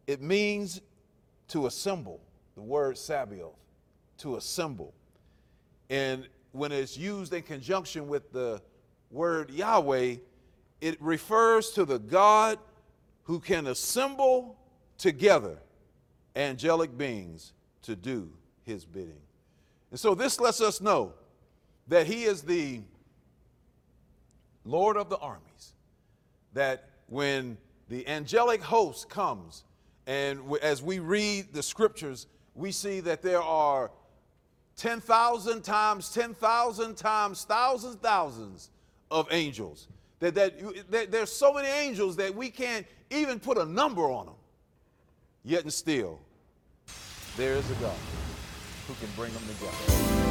it means to assemble, the word Sabaoth, to assemble. And when it's used in conjunction with the word Yahweh, it refers to the God who can assemble together angelic beings to do his bidding. And so this lets us know that he is the Lord of the armies, that when the angelic host comes, and as we read the scriptures, we see that there are 10,000 times 10,000 times thousands of angels. That there's so many angels that we can't even put a number on them. Yet and still, there is a God who can bring them together.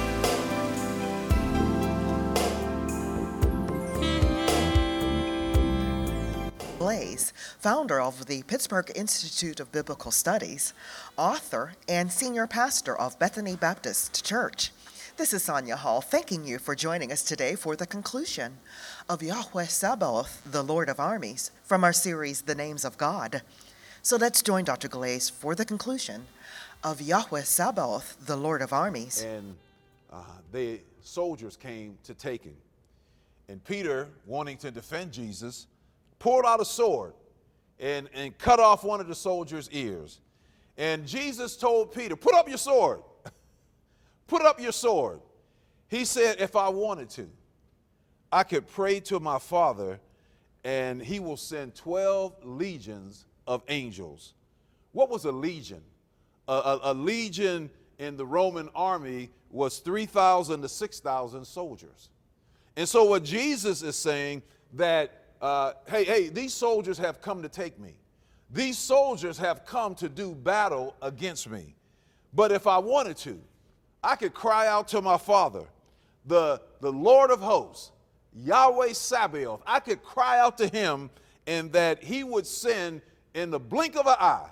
Blaze, founder of the Pittsburgh Institute of Biblical Studies, author and senior pastor of Bethany Baptist Church. This is Sonia Hall thanking you for joining us today for the conclusion of Yahweh Sabaoth, the Lord of Armies, from our series, The Names of God. So let's join Dr. Glaze for the conclusion of Yahweh Sabaoth, the Lord of Armies. And the soldiers came to take him. And Peter, wanting to defend Jesus, pulled out a sword and cut off one of the soldiers' ears. And Jesus told Peter, put up your sword. Put up your sword. He said, if I wanted to, I could pray to my Father and he will send 12 legions of angels. What was a legion? A legion in the Roman army was 3,000 to 6,000 soldiers. And so what Jesus is saying that hey, these soldiers have come to take me. These soldiers have come to do battle against me. But if I wanted to, I could cry out to my Father, the Lord of hosts, Yahweh Sabaoth. I could cry out to him and that he would send in the blink of an eye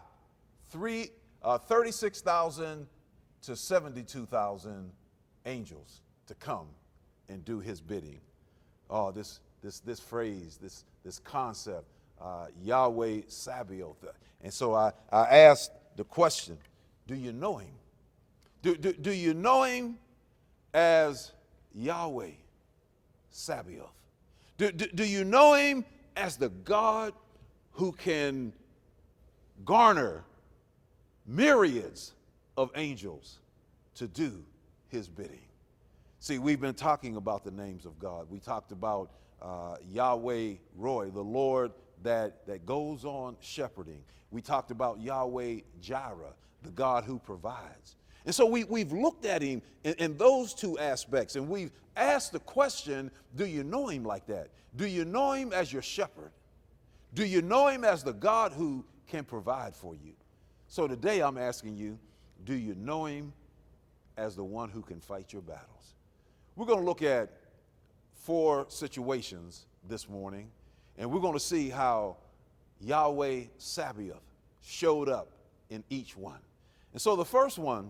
36,000 to 72,000 angels to come and do his bidding. Oh, this phrase, this concept, Yahweh Sabaoth. And so I asked the question, do you know him? Do you know him as Yahweh Sabaoth? Do you know him as the God who can garner myriads of angels to do his bidding? See, we've been talking about the names of God. We talked about Yahweh Roy, the Lord that goes on shepherding. We talked about Yahweh Jireh, the God who provides. And so we've looked at him in those two aspects, and we've asked the question, do you know him like that? Do you know him as your shepherd? Do you know him as the God who can provide for you? So today I'm asking you, do you know him as the one who can fight your battles? We're going to look at 4 situations this morning, and we're going to see how Yahweh Sabaoth showed up in each one. And so the first one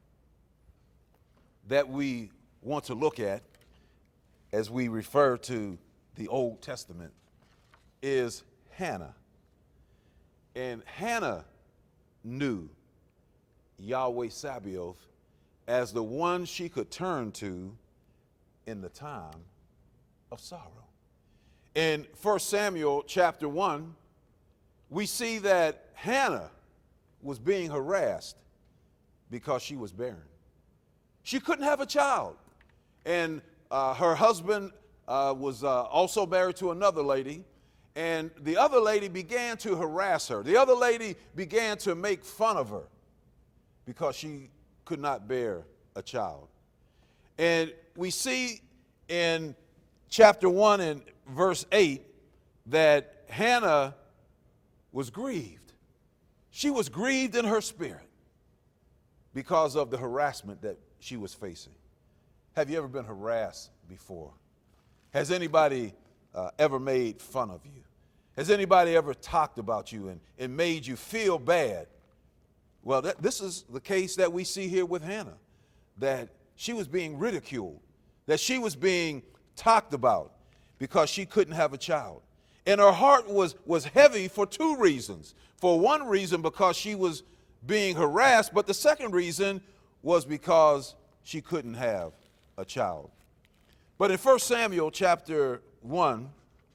that we want to look at as we refer to the Old Testament is Hannah. And Hannah knew Yahweh Sabaoth as the one she could turn to in the time of sorrow. In 1 Samuel chapter 1, we see that Hannah was being harassed because she was barren. She couldn't have a child. And her husband was also married to another lady. And the other lady began to harass her. The other lady began to make fun of her because she could not bear a child. And we see in chapter 1 and verse 8 that Hannah was grieved. She was grieved in her spirit because of the harassment that she was facing. Have you ever been harassed before? Has anybody ever made fun of you? Has anybody ever talked about you and made you feel bad? Well, this is the case that we see here with Hannah, that she was being ridiculed, that she was being talked about because she couldn't have a child. And her heart was heavy for two reasons. For one reason, because she was being harassed, but the second reason was because she couldn't have a child. But in 1 Samuel chapter 1,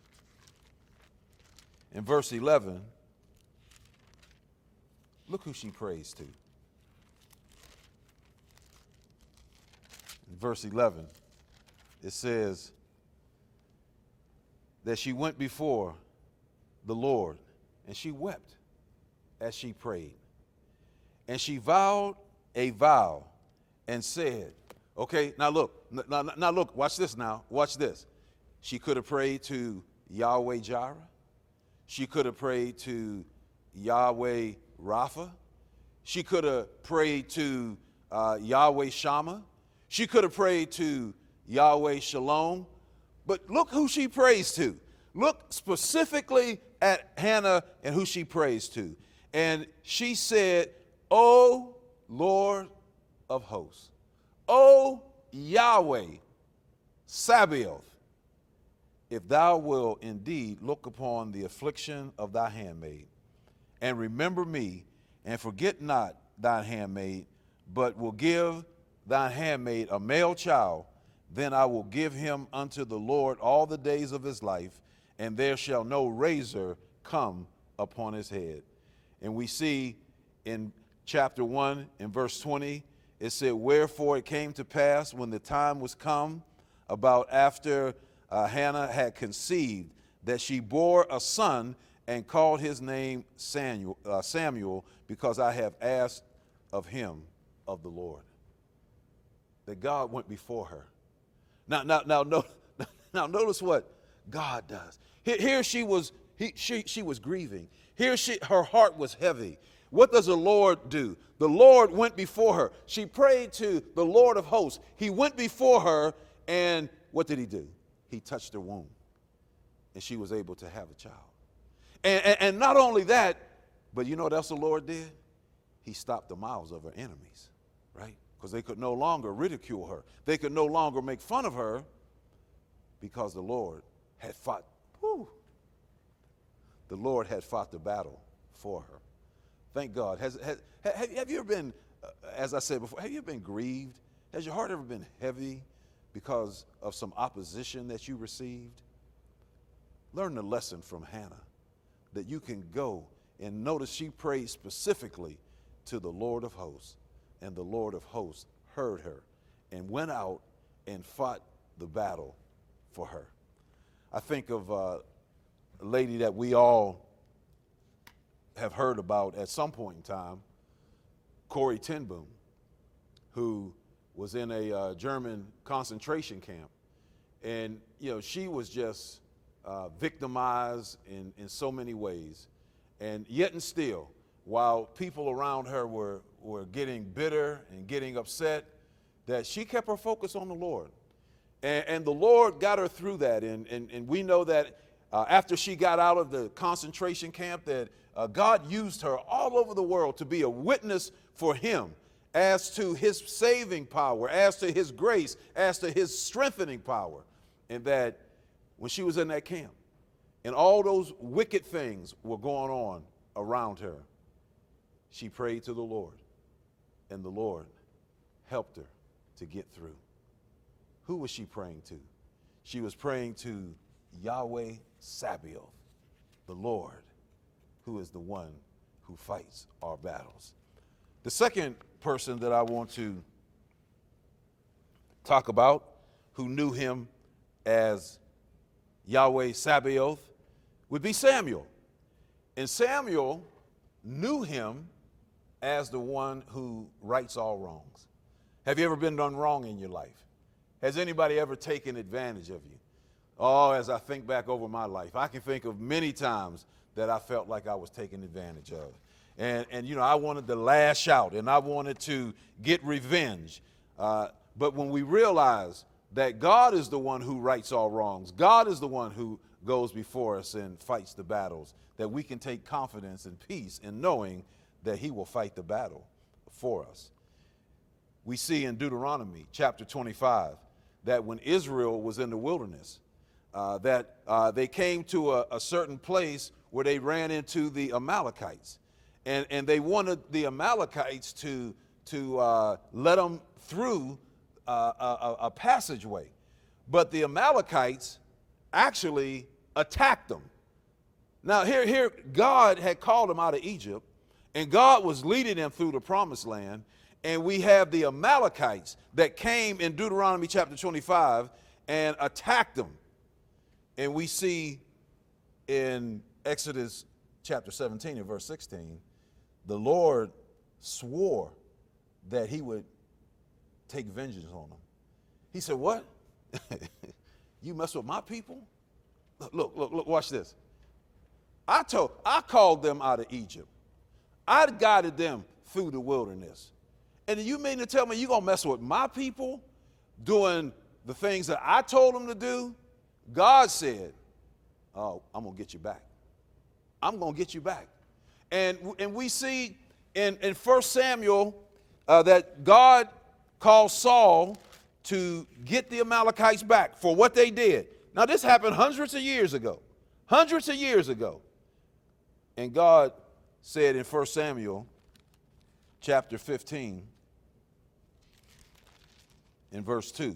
in verse 11, look who she prays to. In verse 11, it says that she went before the Lord and she wept as she prayed. And she vowed a vow and said, okay, now look, watch this now, watch this. She could have prayed to Yahweh Jireh. She could have prayed to Yahweh Rapha. She could have prayed to Yahweh Shammah. She could have prayed to Yahweh Shalom. But look who she prays to. Look specifically at Hannah and who she prays to. And she said, O Lord of hosts, O Yahweh Sabaoth, if thou wilt indeed look upon the affliction of thy handmaid, and remember me, and forget not thine handmaid, but will give thine handmaid a male child, then I will give him unto the Lord all the days of his life, and there shall no razor come upon his head. And we see in chapter 1, in verse 20, it said, wherefore it came to pass when the time was come, about after Hannah had conceived, that she bore a son and called his name Samuel, because I have asked of him of the Lord. That God went before her. Now, notice what God does. Here she was grieving. Here her heart was heavy. What does the Lord do? The Lord went before her. She prayed to the Lord of hosts. He went before her, and what did he do? He touched her womb, and she was able to have a child. And not only that, but you know what else the Lord did? He stopped the mouths of her enemies, right? Because they could no longer ridicule her. They could no longer make fun of her, because the Lord had fought. The Lord had fought the battle for her. Thank God. Have you ever been, as I said before, have you ever been grieved? Has your heart ever been heavy because of some opposition that you received? Learn the lesson from Hannah, that you can go and notice she prayed specifically to the Lord of hosts, and the Lord of hosts heard her and went out and fought the battle for her. I think of a lady that we all have heard about at some point in time, Corrie ten Boom, who was in a German concentration camp. And, she was just victimized in so many ways. And yet and still, while people around her were getting bitter and getting upset, that she kept her focus on the Lord. And the Lord got her through that. And we know that after she got out of the concentration camp, that God used her all over the world to be a witness for him as to his saving power, as to his grace, as to his strengthening power. And that when she was in that camp and all those wicked things were going on around her, she prayed to the Lord, and the Lord helped her to get through. Who was she praying to? She was praying to Yahweh Sabaoth, the Lord, who is the one who fights our battles. The second person that I want to talk about, who knew him as Yahweh Sabaoth, would be Samuel. And Samuel knew him as the one who rights all wrongs. Have you ever been done wrong in your life? Has anybody ever taken advantage of you? Oh, as I think back over my life, I can think of many times that I felt like I was taken advantage of. And I wanted to lash out, and I wanted to get revenge. But when we realize that God is the one who rights all wrongs, God is the one who goes before us and fights the battles, that we can take confidence and peace in knowing that he will fight the battle for us. We see in Deuteronomy chapter 25 that when Israel was in the wilderness, they came to a certain place where they ran into the Amalekites. And they wanted the Amalekites to let them through a passageway. But the Amalekites actually attacked them. Now, here, God had called them out of Egypt, and God was leading them through the promised land. And we have the Amalekites that came in Deuteronomy chapter 25 and attacked them. And we see in Exodus chapter 17 and verse 16, the Lord swore that he would take vengeance on them. He said, what? You mess with my people? Look, watch this. I called them out of Egypt. I guided them through the wilderness. And you mean to tell me you're going to mess with my people doing the things that I told them to do? God said, oh, I'm going to get you back. I'm going to get you back. And we see in 1 Samuel that God called Saul to get the Amalekites back for what they did. Now, this happened hundreds of years ago. Hundreds of years ago. And God said in 1 Samuel chapter 15 in verse 2.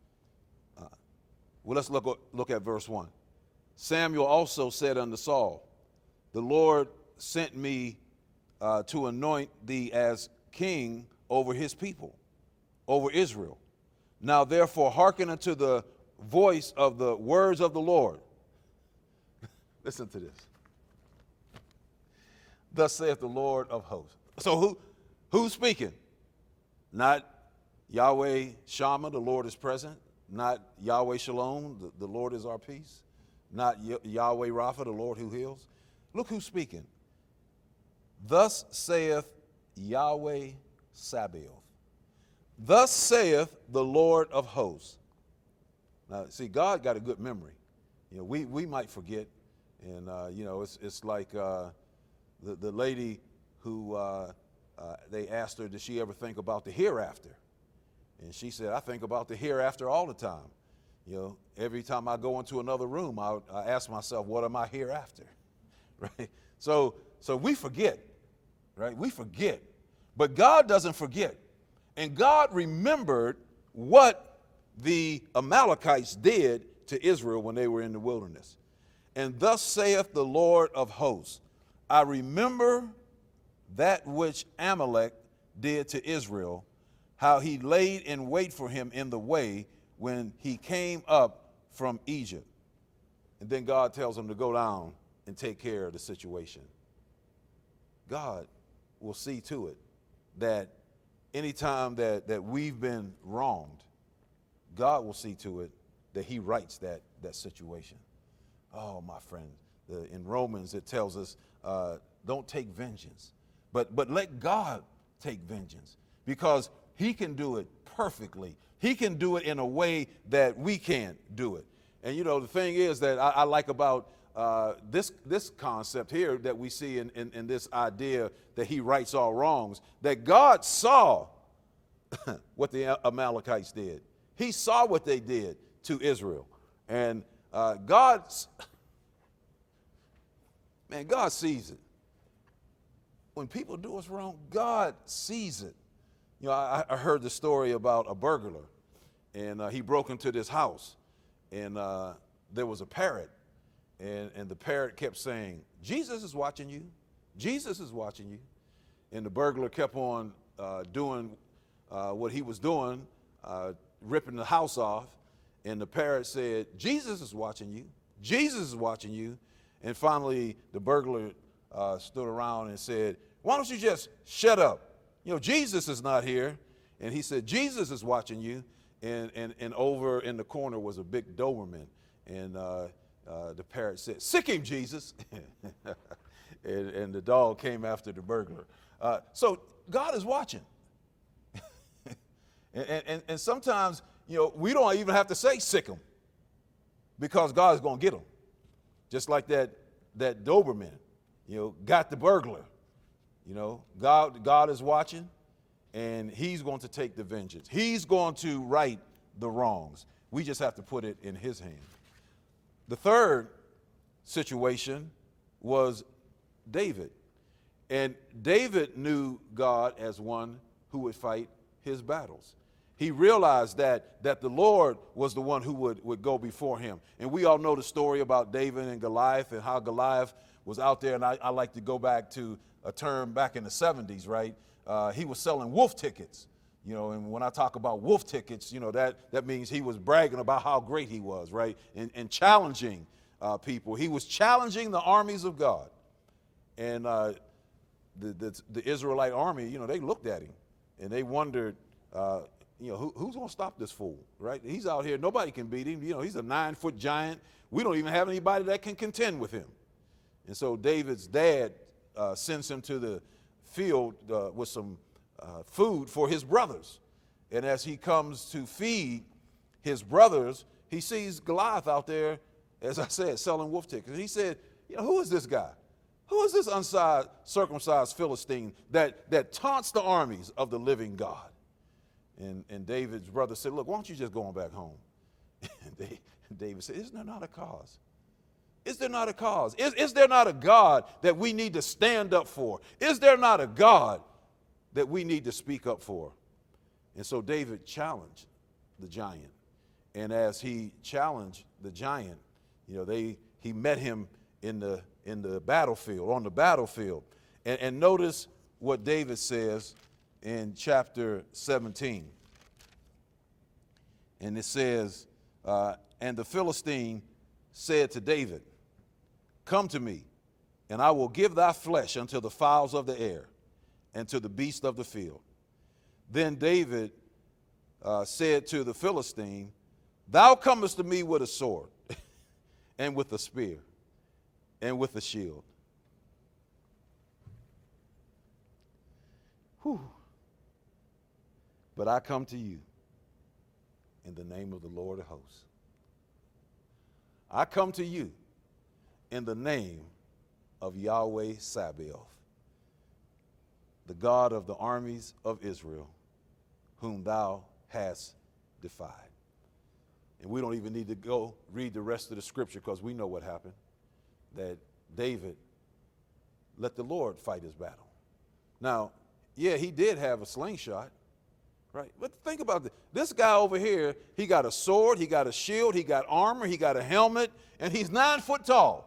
Well, let's look at verse 1. Samuel also said unto Saul, the Lord sent me to anoint thee as king over his people, over Israel. Now therefore hearken unto the voice of the words of the Lord. Listen to this. Thus saith the Lord of hosts. So who's speaking? Not Yahweh Shammah, the Lord is present. Not Yahweh Shalom, the Lord is our peace. Not Yahweh Rapha, the Lord who heals. Look who's speaking. Thus saith Yahweh Sabaoth. Thus saith the Lord of hosts. Now, see, God got a good memory. You know, we might forget. And, you know, it's like the lady who they asked her, did she ever think about the hereafter? And she said, I think about the hereafter all the time. You know, every time I go into another room, I ask myself, what am I hereafter? Right? So we forget, right? We forget. But God doesn't forget. And God remembered what the Amalekites did to Israel when they were in the wilderness. And thus saith the Lord of hosts, I remember that which Amalek did to Israel, how he laid in wait for him in the way when he came up from Egypt. And then God tells him to go down and take care of the situation. God will see to it that anytime that we've been wronged, God will see to it that he rights that situation. Oh, my friend, in Romans it tells us, don't take vengeance, but let God take vengeance, because he can do it perfectly. He can do it in a way that we can't do it. And, you know, the thing is that I like about this concept here that we see in this idea that he rights all wrongs, that God saw what the Amalekites did. He saw what they did to Israel. And God sees it. When people do us wrong, God sees it. You know, I heard the story about a burglar, and he broke into this house, and there was a parrot, and the parrot kept saying, Jesus is watching you. Jesus is watching you. And the burglar kept on doing what he was doing, ripping the house off, and the parrot said, Jesus is watching you. Jesus is watching you. And finally, the burglar stood around and said, why don't you just shut up? You know, Jesus is not here. And he said, Jesus is watching you. And over in the corner was a big Doberman. And the parrot said, sick him, Jesus. and the dog came after the burglar. So God is watching. and sometimes, you know, we don't even have to say sick him, because God is going to get him. Just like that Doberman, you know, got the burglar. You know, God is watching, and he's going to take the vengeance. He's going to right the wrongs. We just have to put it in his hand. The third situation was David. And David knew God as one who would fight his battles. He realized that the Lord was the one who would go before him. And we all know the story about David and Goliath and how Goliath was out there. And I like to go back to a term back in the 70s, right? He was selling wolf tickets. And when I talk about wolf tickets, that means he was bragging about how great he was, right? And challenging people. He was challenging the armies of God. And the Israelite army, they looked at him and they wondered, who's going to stop this fool, right? He's out here. Nobody can beat him. He's a 9-foot giant. We don't even have anybody that can contend with him. And so David's dad sends him to the field with some food for his brothers. And as he comes to feed his brothers, he sees Goliath out there, as I said, selling wolf tickets. And he said, who is this guy? Who is this uncircumcised Philistine that taunts the armies of the living God? And David's brother said, look, why don't you just go on back home? And David said, isn't there not a cause? Is there not a cause? Is there not a God that we need to stand up for? Is there not a God that we need to speak up for? And so David challenged the giant. And as he challenged the giant, he met him in the battlefield, on the battlefield. And notice what David says in chapter 17. And it says, and the Philistine said to David, come to me, and I will give thy flesh unto the fowls of the air, and to the beasts of the field. Then David said to the Philistine, thou comest to me with a sword, and with a spear, and with a shield. Whew. But I come to you in the name of the Lord of hosts. I come to you in the name of Yahweh Sabaoth, the God of the armies of Israel, whom thou hast defied. And we don't even need to go read the rest of the scripture because we know what happened, that David let the Lord fight his battle. Now, yeah, he did have a slingshot, right? But think about this. This guy over here, he got a sword, he got a shield, he got armor, he got a helmet, and he's 9 foot tall.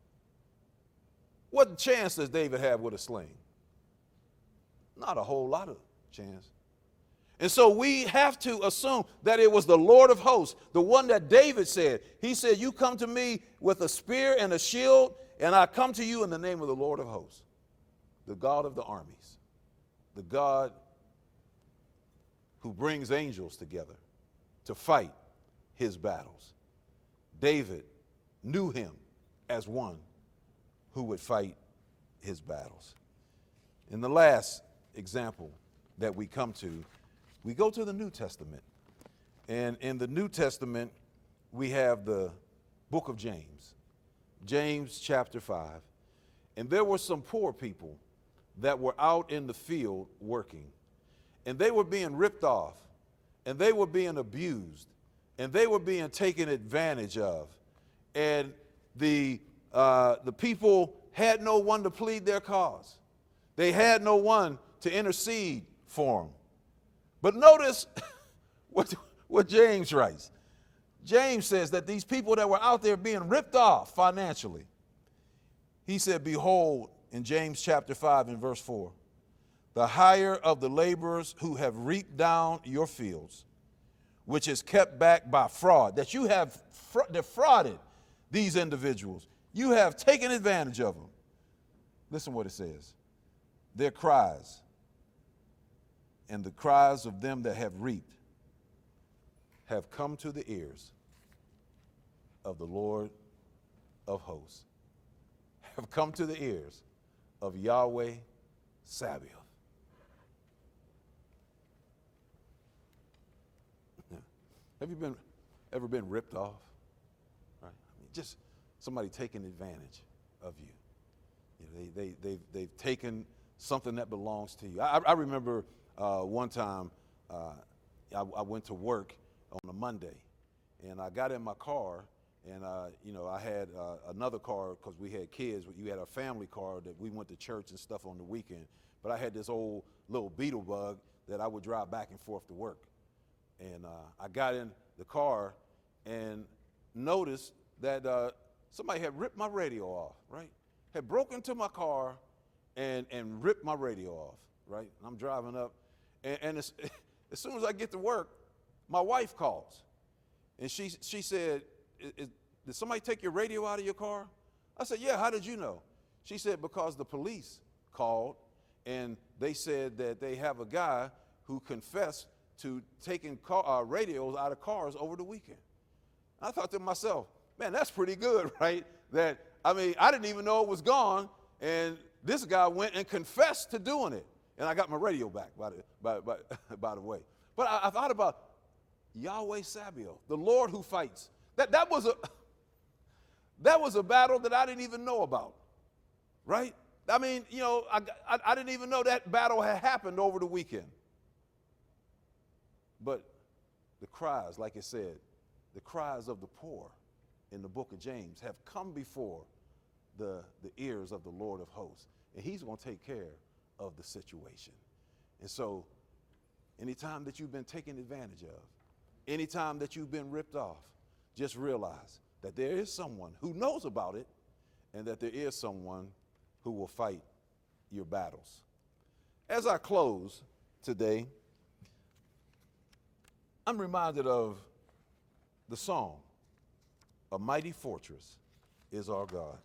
What chance does David have with a sling? Not a whole lot of chance. And so we have to assume that it was the Lord of hosts, the one that David said. He said, you come to me with a spear and a shield, and I come to you in the name of the Lord of hosts, the God of the armies, the God who brings angels together to fight his battles. David knew him as one who would fight his battles. In the last example that we come to, we go to the New Testament. And in the New Testament, we have the book of James, James chapter 5. And there were some poor people that were out in the field working. And they were being ripped off. And they were being abused. And they were being taken advantage of. And the people had no one to plead their cause. They had no one to intercede for them. But notice what James writes. James says that these people that were out there being ripped off financially, he said, behold, in James chapter 5 and verse 4, the hire of the laborers who have reaped down your fields, which is kept back by fraud, that you have defrauded these individuals. You have taken advantage of them. Listen what it says. Their cries and the cries of them that have reaped have come to the ears of the Lord of hosts, have come to the ears of Yahweh Sabaoth. Have you ever been ripped off? Right? I mean, just somebody taking advantage of you. They've taken something that belongs to you. I remember one time I went to work on a Monday, and I got in my car, And, I had another car because we had kids. You had a family car that we went to church and stuff on the weekend. But I had this old little Beetle Bug that I would drive back and forth to work. And I got in the car and noticed that somebody had ripped my radio off, right? Had broken into my car and ripped my radio off, right? And I'm driving up. And as soon as I get to work, my wife calls. And she said, did somebody take your radio out of your car? I said, yeah, how did you know? She said, because the police called and they said that they have a guy who confessed to taking radios out of cars over the weekend. I thought to myself, man, that's pretty good, right? I didn't even know it was gone, and this guy went and confessed to doing it. And I got my radio back, by the way. But I thought about Yahweh Sabaoth, the Lord who fights. That was a battle that I didn't even know about, right? I didn't even know that battle had happened over the weekend. But the cries, like it said, the cries of the poor in the book of James have come before the ears of the Lord of hosts. And he's going to take care of the situation. And so anytime that you've been taken advantage of, anytime that you've been ripped off, just realize that there is someone who knows about it and that there is someone who will fight your battles. As I close today, I'm reminded of the song, "A Mighty Fortress is Our God."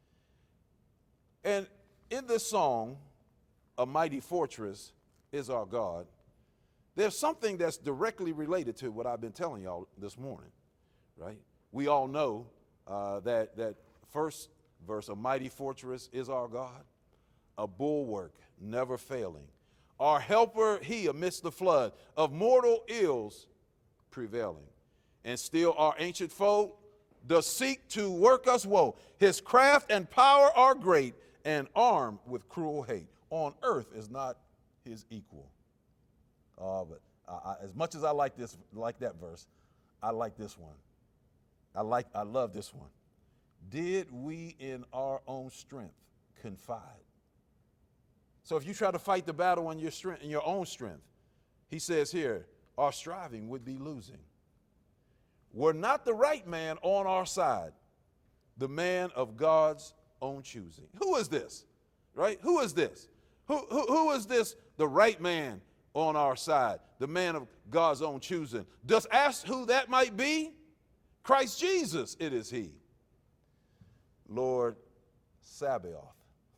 And in this song, "A Mighty Fortress is Our God," there's something that's directly related to what I've been telling y'all this morning, right? We all know that first verse, "A mighty fortress is our God, a bulwark never failing. Our helper, he amidst the flood of mortal ills prevailing. And still our ancient foe does seek to work us woe. His craft and power are great, and armed with cruel hate. On earth is not his equal." But as much as I like that verse, I like this one. I love this one. "Did we in our own strength confide?" So if you try to fight the battle in your own strength, he says here, our striving would be losing. "Were not the right man on our side, the man of God's own choosing." Who is this? Right? Who is this? Who is this, the right man on our side, the man of God's own choosing? Just ask who that might be. Christ Jesus, it is he. Lord Sabaoth.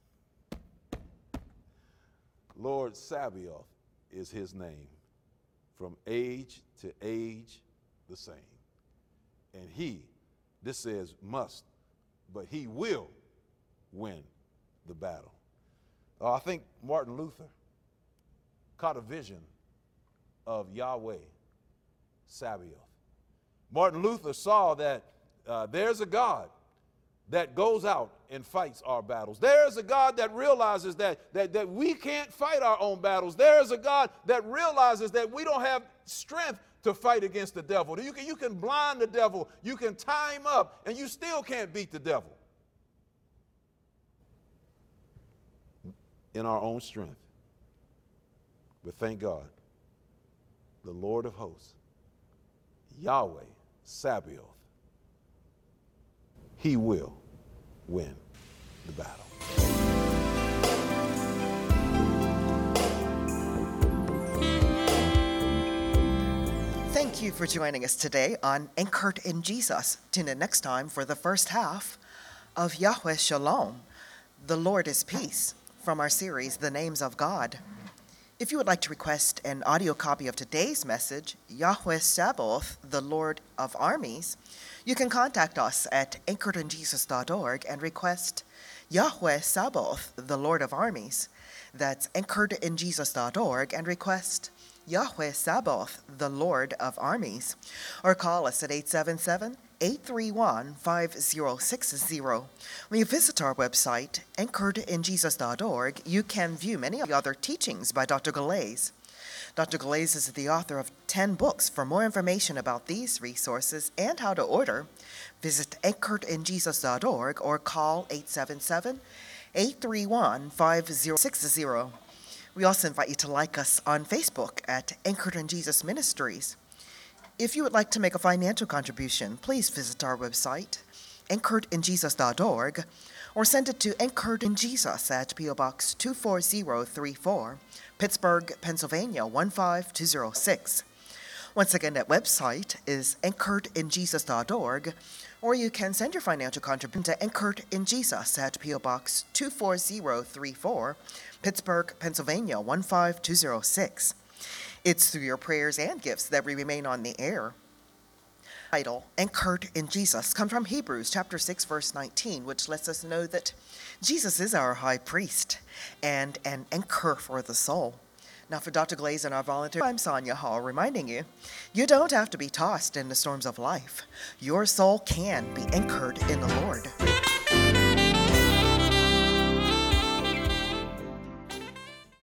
Lord Sabaoth is his name. From age to age, the same. And this says must, but he will win the battle. I think Martin Luther caught a vision of Yahweh Sabaoth. Martin Luther saw that there's a God that goes out and fights our battles. There is a God that realizes that we can't fight our own battles. There is a God that realizes that we don't have strength to fight against the devil. You can blind the devil, you can tie him up, and you still can't beat the devil in our own strength. But thank God, the Lord of hosts, Yahweh Sabaoth, he will win the battle. Thank you for joining us today on Anchored in Jesus. Tune in next time for the first half of Yahweh Shalom, the Lord is Peace, from our series, The Names of God. If you would like to request an audio copy of today's message, Yahweh Sabaoth, the Lord of Armies, you can contact us at anchoredinjesus.org and request Yahweh Sabaoth, the Lord of Armies. That's anchoredinjesus.org and request Yahweh Sabaoth, the Lord of Armies. Or call us at 877-831-5060. When you visit our website, anchoredinjesus.org, you can view many other teachings by Dr. Galais. Dr. Glaze is the author of 10 books. For more information about these resources and how to order, visit anchoredinjesus.org or call 877-831-5060. We also invite you to like us on Facebook at Anchored in Jesus Ministries. If you would like to make a financial contribution, please visit our website, anchoredinjesus.org, or send it to Anchored in Jesus at P.O. Box 24034, Pittsburgh, Pennsylvania 15206. Once again, that website is anchoredinjesus.org, or you can send your financial contribution to Anchored in Jesus at P.O. Box 24034, Pittsburgh, Pennsylvania 15206. It's through your prayers and gifts that we remain on the air. Title, Anchored in Jesus, comes from Hebrews chapter 6, verse 19, which lets us know that Jesus is our high priest and an anchor for the soul. Now for Dr. Glaze and our volunteer, I'm Sonia Hall, reminding you, you don't have to be tossed in the storms of life. Your soul can be anchored in the Lord.